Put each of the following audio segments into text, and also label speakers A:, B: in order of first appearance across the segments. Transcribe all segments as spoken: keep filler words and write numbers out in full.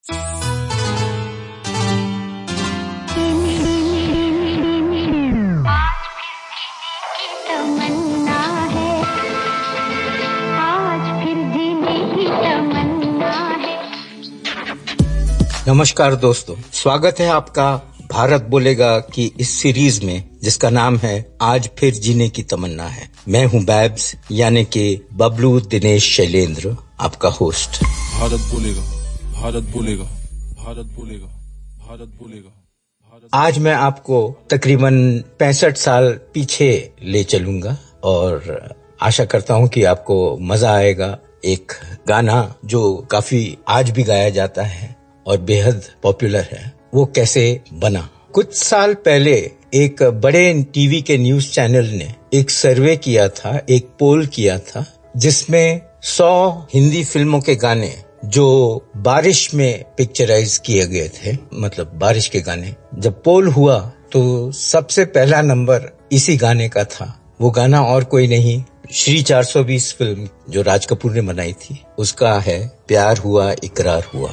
A: नमस्कार दोस्तों, स्वागत है आपका भारत बोलेगा की इस सीरीज में जिसका नाम है आज फिर जीने की तमन्ना है। मैं हूं बैब्स यानी कि बबलू दिनेश शैलेंद्र, आपका होस्ट।
B: भारत बोलेगा, भारत बोलेगा, भारत बोलेगा, भारत बोलेगा, भारत।
A: आज मैं आपको तकरीबन पैंसठ साल पीछे ले चलूंगा और आशा करता हूं कि आपको मजा आएगा। एक गाना जो काफी आज भी गाया जाता है और बेहद पॉपुलर है, वो कैसे बना। कुछ साल पहले एक बड़े टीवी के न्यूज चैनल ने एक सर्वे किया था, एक पोल किया था, जिसमें सौ हिंदी फिल्मों के गाने जो बारिश में पिक्चराइज किए गए थे, मतलब बारिश के गाने। जब पोल हुआ तो सबसे पहला नंबर इसी गाने का था। वो गाना और कोई नहीं, श्री चार सौ बीस फिल्म जो राज कपूर ने बनाई थी, उसका है प्यार हुआ इकरार हुआ।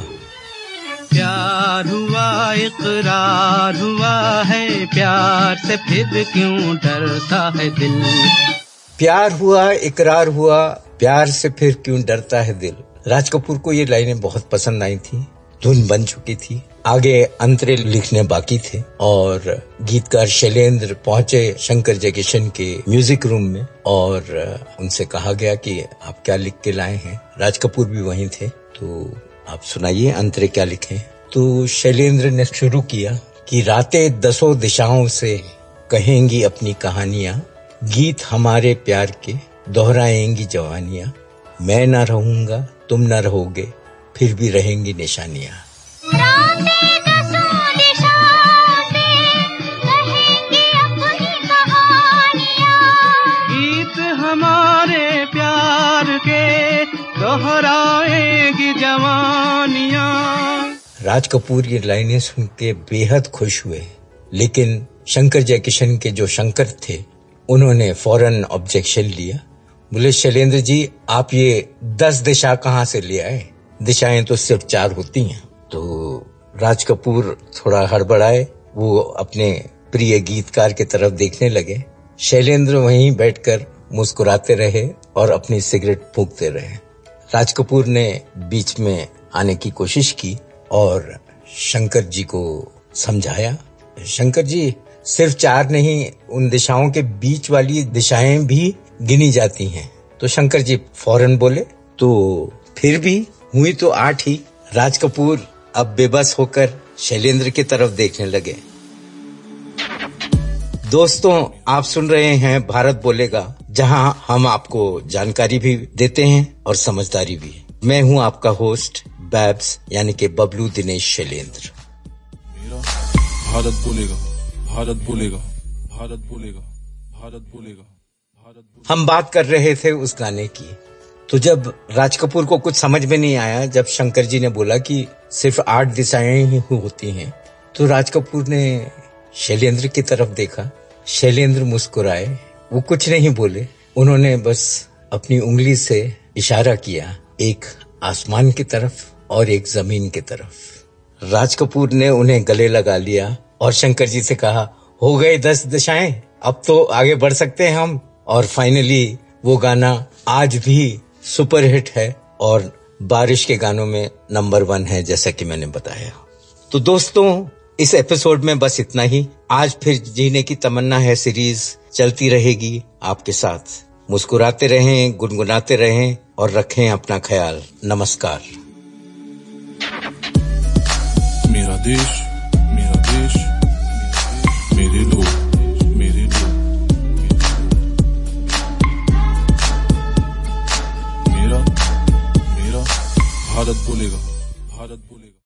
C: प्यार हुआ इकरार हुआ है, प्यार से फिर क्यों डरता है दिल।
A: प्यार हुआ इकरार हुआ, प्यार से फिर क्यों डरता है दिल। राज कपूर को ये लाइनें बहुत पसंद आई थी, धुन बन चुकी थी, आगे अंतरे लिखने बाकी थे और गीतकार शैलेंद्र पहुंचे शंकर जयकिशन के म्यूजिक रूम में और उनसे कहा गया कि आप क्या लिख के लाए हैं। राज कपूर भी वहीं थे, तो आप सुनाइए अंतरे क्या लिखे। तो शैलेंद्र ने शुरू किया कि रातें दसों दिशाओं से कहेंगी अपनी कहानियां, गीत हमारे प्यार के दोहराएंगी जवानियां। मैं ना रहूंगा तुम ना रहोगे, फिर भी रहेंगी निशानियां।
D: रातें दसों दिशाओं से कहेंगी अपनी कहानियां,
C: गीत हमारे प्यार के दोहराएगी जवानियां।
A: राज कपूर ये लाइनें सुन के बेहद खुश हुए, लेकिन शंकर जयकिशन के जो शंकर थे उन्होंने फौरन ऑब्जेक्शन लिया। बोले शैलेंद्र जी, आप ये दस दिशा कहाँ से ले आए, दिशाएं तो सिर्फ चार होती हैं। तो राज कपूर थोड़ा हड़बड़ाए, वो अपने प्रिय गीतकार की तरफ देखने लगे। शैलेंद्र वहीं बैठकर मुस्कुराते रहे और अपनी सिगरेट फूंकते रहे। राज कपूर ने बीच में आने की कोशिश की और शंकर जी को समझाया, शंकर जी सिर्फ चार नहीं, उन दिशाओं के बीच वाली दिशाएं भी गिनी जाती हैं। तो शंकर जी फौरन बोले, तो फिर भी हुई तो आठ ही। राज कपूर अब बेबस होकर शैलेंद्र की तरफ देखने लगे। दोस्तों, आप सुन रहे हैं भारत बोलेगा, जहां हम आपको जानकारी भी देते हैं और समझदारी भी। मैं हूं आपका होस्ट बैब्स यानी कि बबलू दिनेश शैलेंद्र।
B: मेरा भारत बोलेगा, भारत बोलेगा, भारत बोलेगा, भारत बोलेगा, भारत बोलेगा।
A: हम बात कर रहे थे उस गाने की। तो जब राज कपूर को कुछ समझ में नहीं आया, जब शंकर जी ने बोला कि सिर्फ आठ दिशाएं ही होती हैं, तो राज कपूर ने शैलेंद्र की तरफ देखा। शैलेंद्र मुस्कुराए, वो कुछ नहीं बोले। उन्होंने बस अपनी उंगली से इशारा किया, एक आसमान की तरफ और एक जमीन की तरफ। राज कपूर ने उन्हें गले लगा लिया और शंकर जी से कहा, हो गए दस दिशाएं, अब तो आगे बढ़ सकते हैं हम। और फाइनली वो गाना आज भी सुपरहिट है और बारिश के गानों में नंबर वन है, जैसा कि मैंने बताया। तो दोस्तों, इस एपिसोड में बस इतना ही। आज फिर जीने की तमन्ना है सीरीज चलती रहेगी आपके साथ। मुस्कुराते रहें, गुनगुनाते रहें और रखें अपना ख्याल। नमस्कार।
B: मेरा देश, मेरा देश, मेरे लोग, मेरे लोग, मेरा, मेरा भारत बोलेगा, भारत बोलेगा।